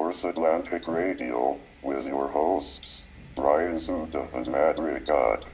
North Atlantic Radio with your hosts, Brian Zuta and Matt Rickard.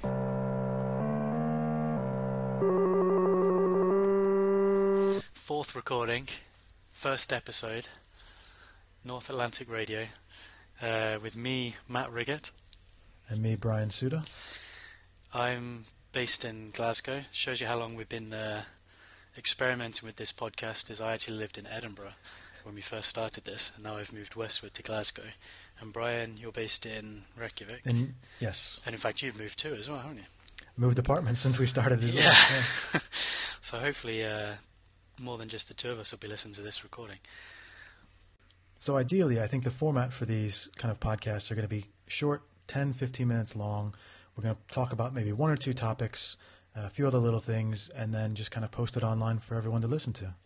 Fourth recording, first episode, North Atlantic Radio, with me, Matt Riggett. And me, Brian Suda. I'm based in Glasgow. Shows you how long we've been experimenting with this podcast, as I actually lived in Edinburgh when we first started this, and now I've moved westward to Glasgow. And Brian, you're based in Reykjavik. Yes. And in fact, you've moved too as well, haven't you? Moved apartments since we started it. Yeah. So hopefully more than just the two of us will be listening to this recording. So ideally, I think the format for these kind of podcasts are going to be short, 10, 15 minutes long. We're going to talk about maybe one or two topics, a few other little things, and then just kind of post it online for everyone to listen to.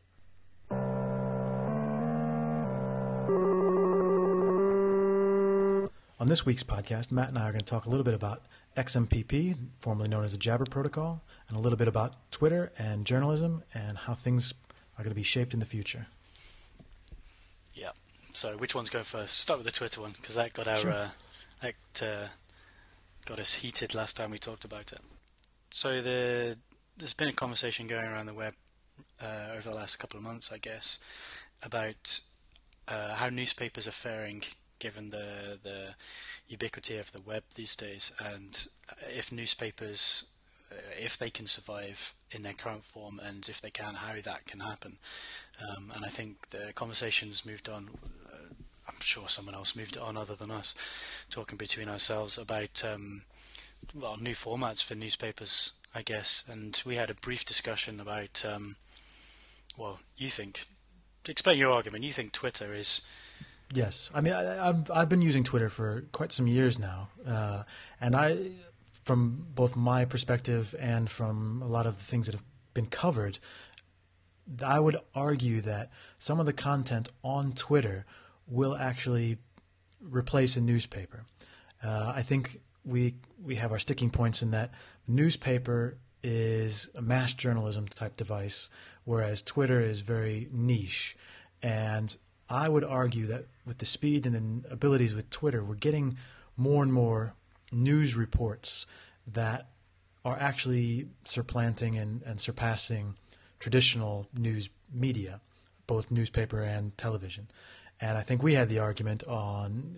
On this week's podcast, Matt and I are going to talk a little bit about XMPP, formerly known as the Jabber Protocol, and a little bit about Twitter and journalism and how things are going to be shaped in the future. Yeah. So which one's going first? Start with the Twitter one, because that got our got us heated last time we talked about it. So there's been a conversation going around the web over the last couple of months, I guess, about how newspapers are faring given the ubiquity of the web these days, and if newspapers, if they can survive in their current form, and if they can, how that can happen. And I think the conversation's moved on. I'm sure someone else moved it on other than us, talking between ourselves about new formats for newspapers, I guess. And we had a brief discussion about, you think, to explain your argument, you think Twitter is... Yes, I mean, I've been using Twitter for quite some years now, and from both my perspective and from a lot of the things that have been covered, I would argue that some of the content on Twitter will actually replace a newspaper. I think we have our sticking points in that newspaper is a mass journalism type device, whereas Twitter is very niche. And I would argue that with the speed and the abilities with Twitter, we're getting more and more news reports that are actually supplanting and surpassing traditional news media, both newspaper and television. And I think we had the argument on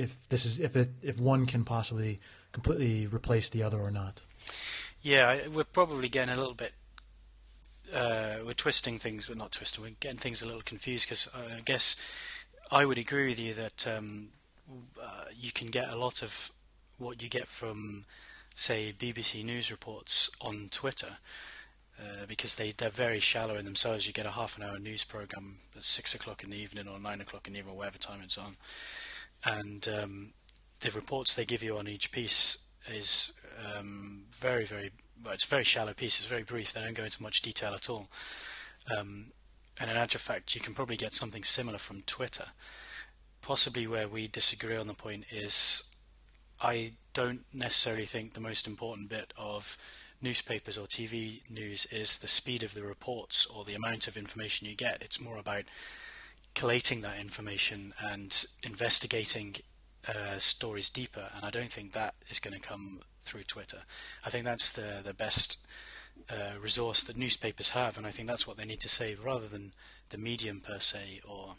if one can possibly completely replace the other or not. Yeah, we're probably getting a little bit. We're twisting things, but not twisting. We're getting things a little confused, because I guess I would agree with you that you can get a lot of what you get from, say, BBC News reports on Twitter, because they're very shallow in themselves. You get a half-an-hour news program at 6 o'clock in the evening or 9 o'clock in the evening, or whatever time it's on, and the reports they give you on each piece is very, very. Well, it's a very shallow piece. It's very brief. They don't go into much detail at all. And in actual fact, you can probably get something similar from Twitter. Possibly where we disagree on the point is, I don't necessarily think the most important bit of newspapers or TV news is the speed of the reports or the amount of information you get. It's more about collating that information and investigating stories deeper, and I don't think that is going to come through Twitter. I think that's the best resource that newspapers have, and I think that's what they need to save, rather than the medium per se, or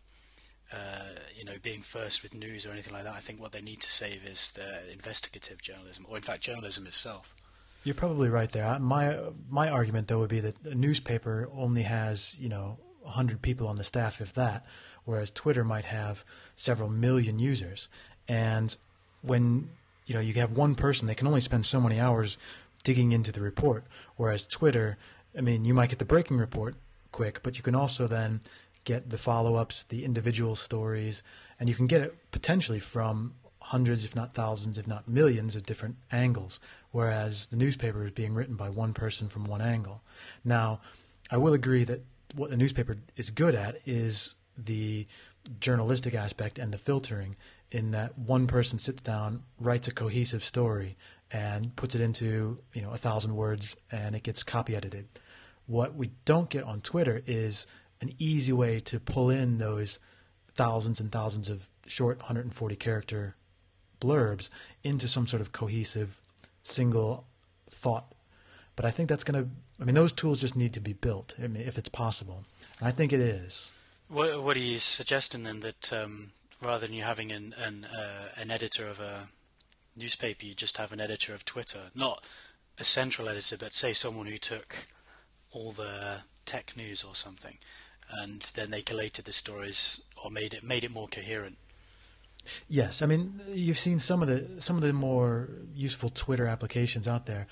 being first with news or anything like that. I think what they need to save is the investigative journalism, or in fact journalism itself. You're probably right there. My argument, though, would be that a newspaper only has 100 people on the staff, if that, whereas Twitter might have several million users. And when you have one person, they can only spend so many hours digging into the report, whereas Twitter, I mean, you might get the breaking report quick, but you can also then get the follow-ups, the individual stories, and you can get it potentially from hundreds, if not thousands, if not millions of different angles, whereas the newspaper is being written by one person from one angle. Now, I will agree that what the newspaper is good at is the journalistic aspect and the filtering, in that one person sits down, writes a cohesive story, and puts it into 1,000 words, and it gets copy edited. What we don't get on Twitter is an easy way to pull in those thousands and thousands of short 140 character blurbs into some sort of cohesive single thought. But I think that's going to, I mean, those tools just need to be built, I mean, if it's possible. And I think it is. What are you suggesting then, that rather than you having an editor of a newspaper, you just have an editor of Twitter? Not a central editor, but say someone who took all the tech news or something, and then they collated the stories or made it more coherent. Yes, I mean, you've seen some of the more useful Twitter applications out there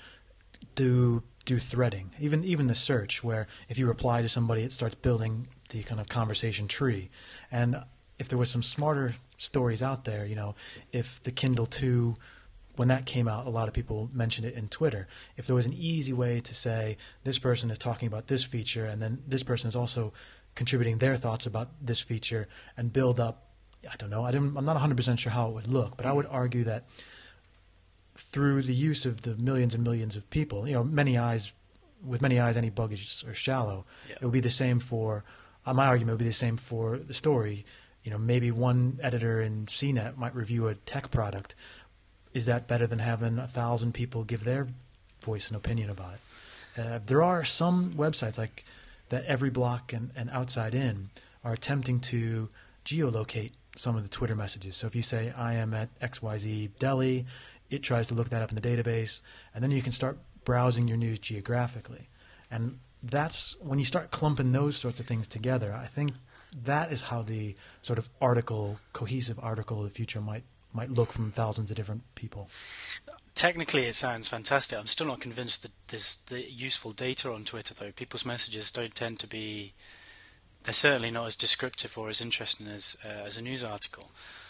do threading, even the search, where if you reply to somebody, it starts building the kind of conversation tree. And if there was some smarter stories out there, you know, if the Kindle 2, when that came out, a lot of people mentioned it in Twitter. If there was an easy way to say, this person is talking about this feature, and then this person is also contributing their thoughts about this feature, and build up, I don't know, I'm not 100% sure how it would look, but I would argue that through the use of the millions and millions of people, you know, with many eyes, any bug is or shallow. Yeah. It would be the same for, my argument would be the same for the story. You know, maybe one editor in CNET might review a tech product. Is that better than having 1,000 people give their voice and opinion about it? There are some websites like that Every Block and Outside In are attempting to geolocate some of the Twitter messages. So if you say, I am at XYZ Delhi, it tries to look that up in the database, and then you can start browsing your news geographically. And that's when you start clumping those sorts of things together, I think that is how the sort of cohesive article of the future might look from thousands of different people. Technically, it sounds fantastic. I'm still not convinced that there's the useful data on Twitter, though. People's messages don't tend to be... They're certainly not as descriptive or as interesting as a news article.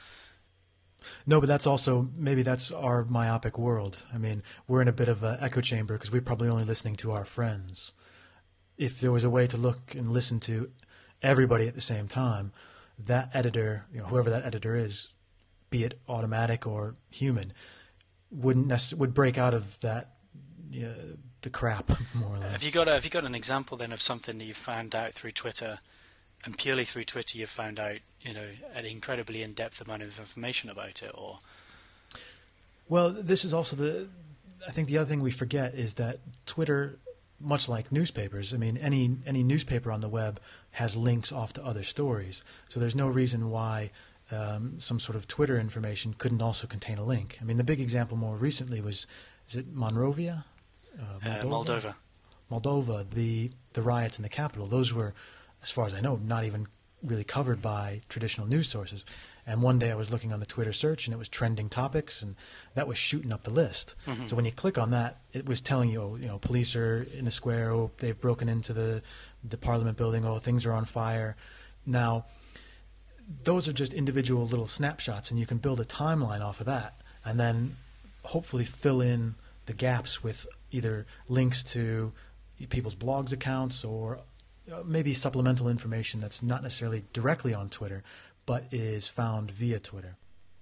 No, but that's also, maybe that's our myopic world. I mean, we're in a bit of an echo chamber because we're probably only listening to our friends. If there was a way to look and listen to everybody at the same time, that editor, you know, whoever that editor is, be it automatic or human, would break out of that, you know, the crap, more or less. Have you got an example then of something that you found out through Twitter, and purely through Twitter you've found out, you know, an incredibly in-depth amount of information about it? Or well, this is also I think the other thing we forget is that Twitter, much like newspapers, I mean, any newspaper on the web has links off to other stories. So there's no reason why some sort of Twitter information couldn't also contain a link. I mean, the big example more recently was, is it Monrovia? Moldova. Moldova, the riots in the capital. Those were, as far as I know, not even really covered by traditional news sources. And one day I was looking on the Twitter search, and it was trending topics, and that was shooting up the list. Mm-hmm. So when you click on that, it was telling you, oh, you know, police are in the square, oh, they've broken into the Parliament building, oh, things are on fire. Now, those are just individual little snapshots, and you can build a timeline off of that, and then hopefully fill in the gaps with either links to people's blogs accounts or maybe supplemental information that's not necessarily directly on Twitter, but is found via Twitter.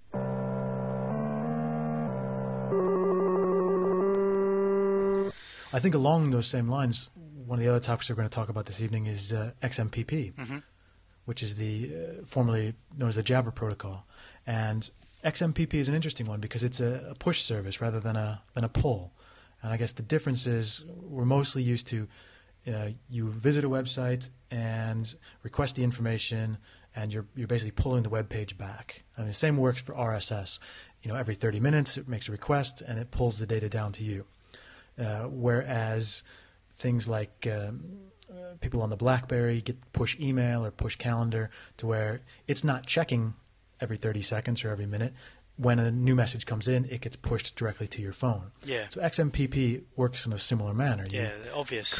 I think along those same lines, one of the other topics we're going to talk about this evening is XMPP, mm-hmm. which is the formerly known as the Jabber protocol. And XMPP is an interesting one because it's a push service rather than a pull. And I guess the difference is we're mostly used to you visit a website and request the information, and you're basically pulling the web page back. I mean, the same works for RSS. You know, every 30 minutes it makes a request and it pulls the data down to you. Whereas things like people on the BlackBerry get push email or push calendar, to where it's not checking every 30 seconds or every minute. When a new message comes in, it gets pushed directly to your phone. Yeah. So XMPP works in a similar manner. The obvious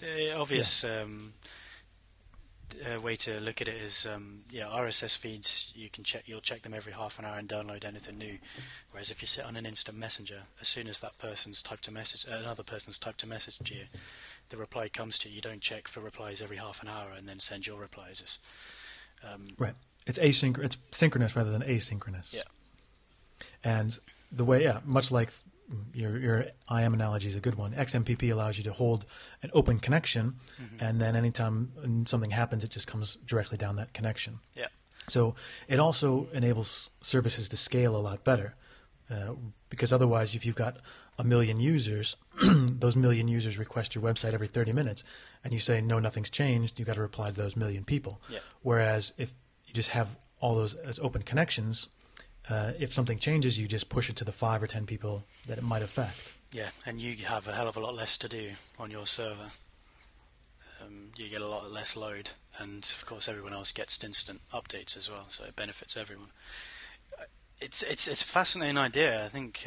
way to look at it is, RSS feeds, you'll check them every half an hour and download anything new. Whereas if you sit on an instant messenger, as soon as that person's typed a message, another person's typed a message to you, the reply comes to you. You don't check for replies every half an hour and then send your replies. Right. It's it's synchronous rather than asynchronous. Yeah. And the way, much like your IM analogy is a good one, XMPP allows you to hold an open connection, mm-hmm. and then anytime something happens, it just comes directly down that connection. Yeah. So it also enables services to scale a lot better, because otherwise, if you've got a million users, those million users request your website every 30 minutes, and you say, no, nothing's changed, you've got to reply to those million people. Yeah. Whereas if you just have all those as open connections, if something changes, you just push it to the 5 or 10 people that it might affect. Yeah, and you have a hell of a lot less to do on your server. You get a lot less load, and of course everyone else gets instant updates as well, so it benefits everyone. It's a fascinating idea. I think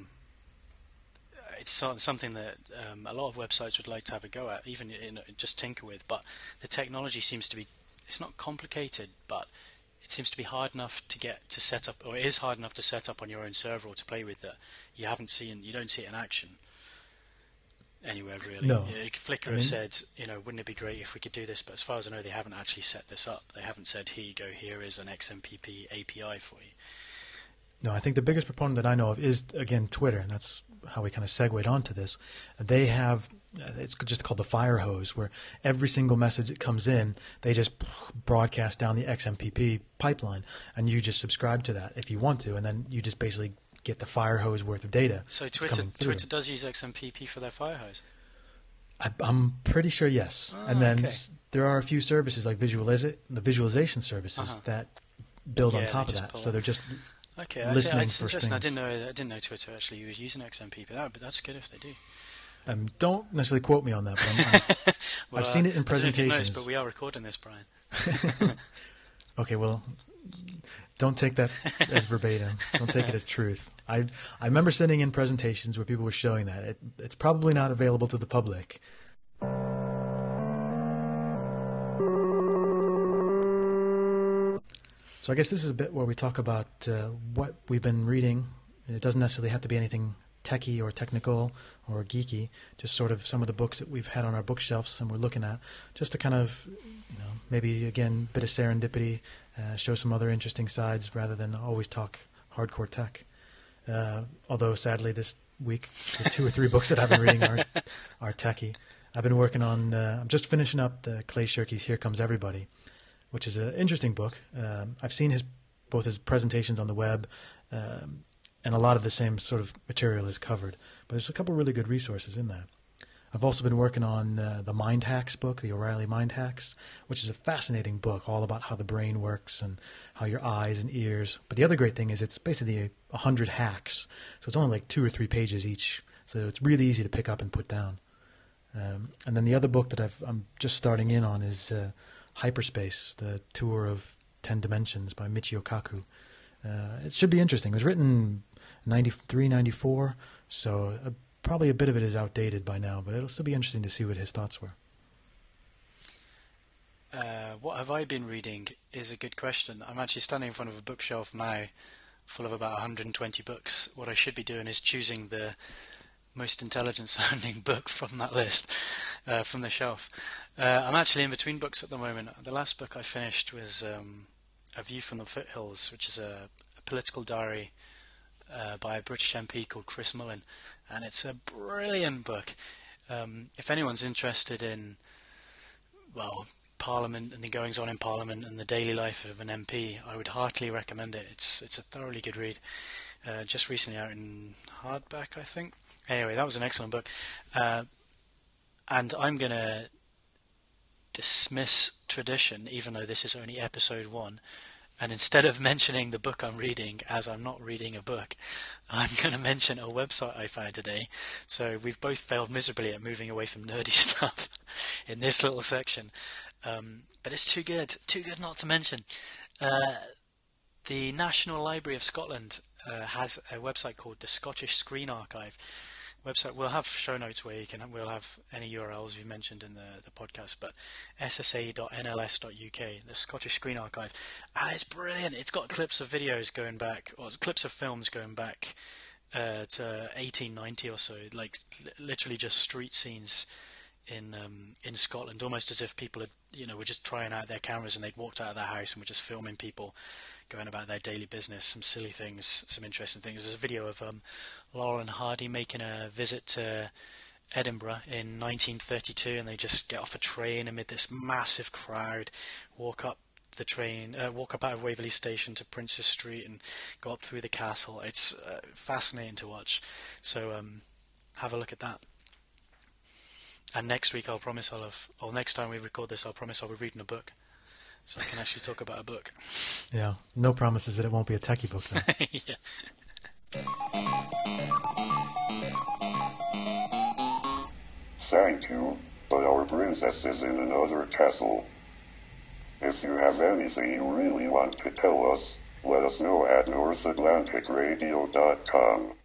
it's something that a lot of websites would like to have a go at, even just tinker with. But the technology seems to be, it's not complicated, but it seems to be hard enough to get to set up, or it is hard enough to set up on your own server or to play with, that you don't see it in action anywhere really. No. Flickr has said, wouldn't it be great if we could do this? But as far as I know, they haven't actually set this up. They haven't said, here you go, here is an XMPP API for you. No, I think the biggest proponent that I know of is, again, Twitter, and that's how we kind of segued onto this. They have, it's just called the fire hose, where every single message that comes in, they just broadcast down the XMPP pipeline, and you just subscribe to that if you want to, and then you just basically get the fire hose worth of data. So Twitter does use XMPP for their fire hose? I'm pretty sure, yes. Oh, and then okay. there are a few services like the visualization services that build on top of that. So they're just listening for things. I didn't know Twitter actually was using XMPP, but that's good if they do. Don't necessarily quote me on that, but well, I've seen it in I don't know if you presentations. noticed, but we are recording this, Brian. Okay, well, don't take that as verbatim. Don't take it as truth. I remember sitting in presentations where people were showing that. It's probably not available to the public. So I guess this is a bit where we talk about what we've been reading. It doesn't necessarily have to be anything techie or technical or geeky, just sort of some of the books that we've had on our bookshelves and we're looking at, just to kind of, maybe, again, a bit of serendipity, show some other interesting sides rather than always talk hardcore tech. Although, sadly, this week, the 2 or 3 books that I've been reading are techie. I've been working on, I'm just finishing up the Clay Shirky's Here Comes Everybody, which is an interesting book. I've seen both his presentations on the web, and a lot of the same sort of material is covered. But there's a couple really good resources in there. I've also been working on the Mind Hacks book, the O'Reilly Mind Hacks, which is a fascinating book all about how the brain works and how your eyes and ears. But the other great thing is it's basically 100 hacks. So it's only like 2 or 3 pages each. So it's really easy to pick up and put down. And then the other book that I'm just starting in on is Hyperspace, the Tour of 10 Dimensions by Michio Kaku. It should be interesting. It was written 93, 94, so probably a bit of it is outdated by now, but it'll still be interesting to see what his thoughts were. What have I been reading is a good question. I'm actually standing in front of a bookshelf now full of about 120 books. What I should be doing is choosing the most intelligent sounding book from that list, from the shelf. I'm actually in between books at the moment. The last book I finished was A View from the Foothills, which is a political diary by a British MP called Chris Mullin, and it's a brilliant book. If anyone's interested in, Parliament and the goings on in Parliament and the daily life of an MP, I would heartily recommend it. It's a thoroughly good read. Just recently out in hardback, I think. Anyway, that was an excellent book. And I'm going to dismiss tradition, even though this is only episode 1. And instead of mentioning the book I'm reading, as I'm not reading a book, I'm going to mention a website I found today. So we've both failed miserably at moving away from nerdy stuff in this little section. But it's too good not to mention. The National Library of Scotland has a website called the Scottish Screen Archive. Website. We'll have show notes where we'll have any URLs we mentioned in the podcast, but ssa.nls.uk, the Scottish Screen Archive, and it's brilliant. It's got clips of videos going back, or clips of films going back to 1890 or so, like literally just street scenes in Scotland, almost as if people had, were just trying out their cameras and they'd walked out of their house and were just filming people going about their daily business, some silly things, some interesting things. There's a video of Laurel and Hardy making a visit to Edinburgh in 1932, and they just get off a train amid this massive crowd, walk up the train, walk up out of Waverley Station to Princes Street and go up through the castle. It's fascinating to watch. So have a look at that. And next week next time we record this, I'll promise I'll be reading a book. So I can actually talk about a book. Yeah, no promises that it won't be a techie book, though. Yeah. Thank you, but our princess is in another castle. If you have anything you really want to tell us, let us know at northatlanticradio.com.